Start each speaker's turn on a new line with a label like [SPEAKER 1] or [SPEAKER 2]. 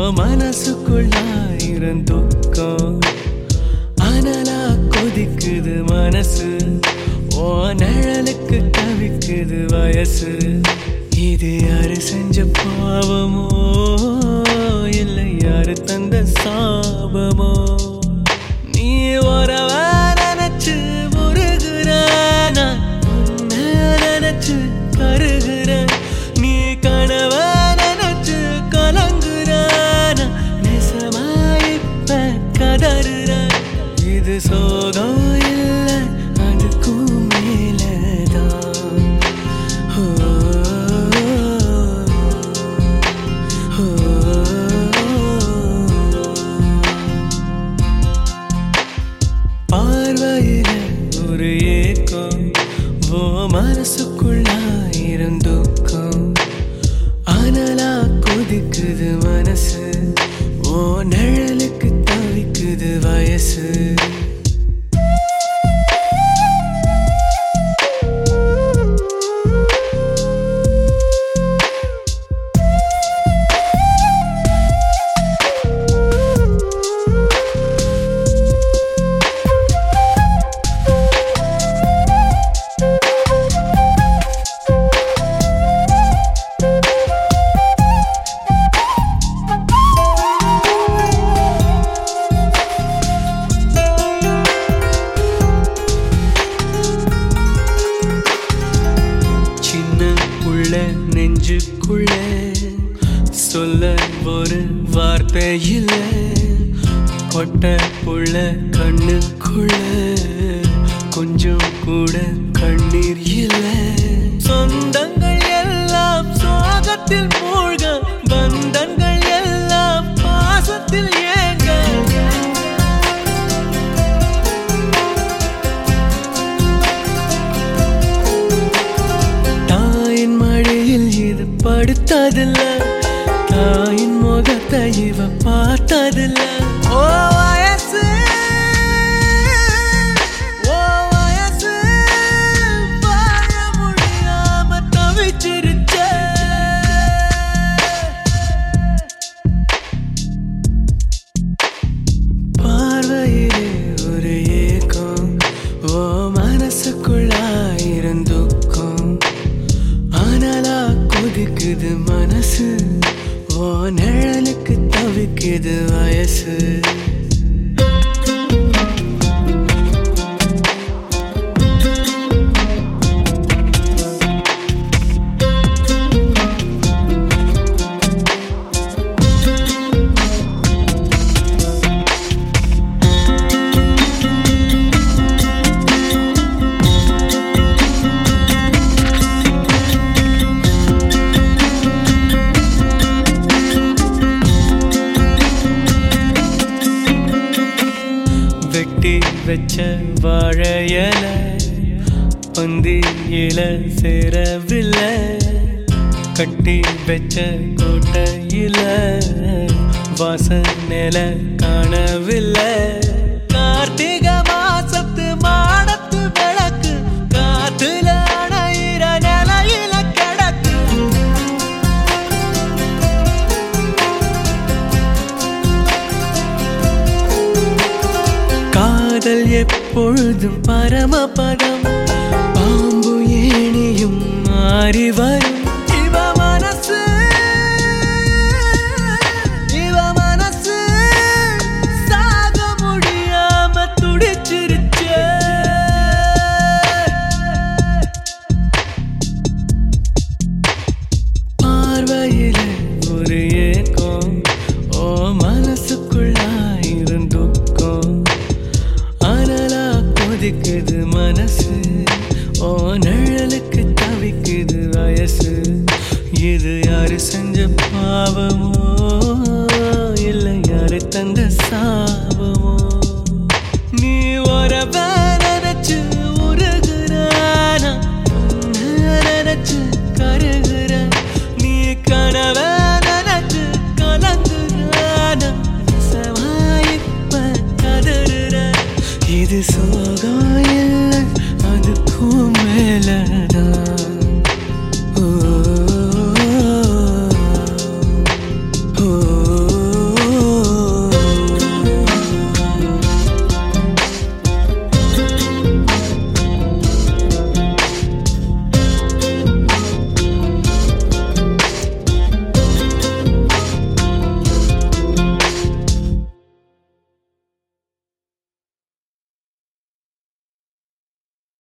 [SPEAKER 1] மனசுக்குள்ளாயிரம் துக்கம் அனலா கொதிக்குது மனசு ஓ நிழலுக்கு தவிக்குது வயசு இது யாரு செஞ்ச பாவமோ இல்லை யாரு தந்த சாபமோ நீ வரவ நினைச்சு முருகுறான நினைச்சு கருகுற நீ கனவ நினைச்சு கலங்குறான நெசமாயிப்ப கதறுற இது சோகம் இல்லை அதுக்கும் மேலதான் பார்வையில ஒரு ஏக்கம் ஓ மனசுக்குள்ளாயிரம் துக்கம் அனலா கொதிக்குது மனசு ஓ நிழலுக்கு தவிக்குது வயசு நெஞ்சுக்குள்ள சொல்ல ஒரு வார்த்தை இல்ல கொட்ட புள்ள கண்ணுக்குள்ள கொஞ்சம் கூட கண்ணீர் இல்ல சொந்தங்கள் எல்லாம் சோகத்தில் மூழ்க பந்தங்கள் எல்லாம் பாசத்தில் ஏங்க இது படுத்ததில்ல தாயின் முகத்தை இவ பார்த்ததில்ல ஓ வயசு வாழ முடியாம தவிச்சிருச்ச பார்வையிலே ஒரு ஏக்கம் ஓ மனசுக்குள்ளாயிரம் துக்கம் அனலா கொதிக்குது மனசு ஓ நிழலுக்கு தவிக்குது வயசு வெட்டி வச்ச வாழையல பந்தியில சேரவில்லை கட்டி வச்ச கோட்டையில வாசனைல காணவில்லை கார்த்திகை மாசத்து மாடத்து விளக்கு காத்துல அணையிற நிலையில கிடக்கு காதல் எப்பொழுதும் பரமபதம் பாம்பு ஏணியும் மாறி வரும் இவ மனசு சாக முடியாம துடிச்சிருச்சே பார்வையில ஒரு ஏக்கம் ஓ மனசுக்குள்ளாயிரம் துக்கம் அனலா கொதிக்குது மனசு ஓ நிழலுக்கு தவிக்குது வயசு இது யாரு செஞ்ச பாவமோ இல்லை யாரு தந்த சாபமோ நீ வரவ நினைச்சு உருகுறான நினைச்சு கருகுற நீ கனவ நினைச்சு கலங்குறான சவாயிப்ப கதறுற இது சோகம் இல்லை அதுக்கும் மேலதான்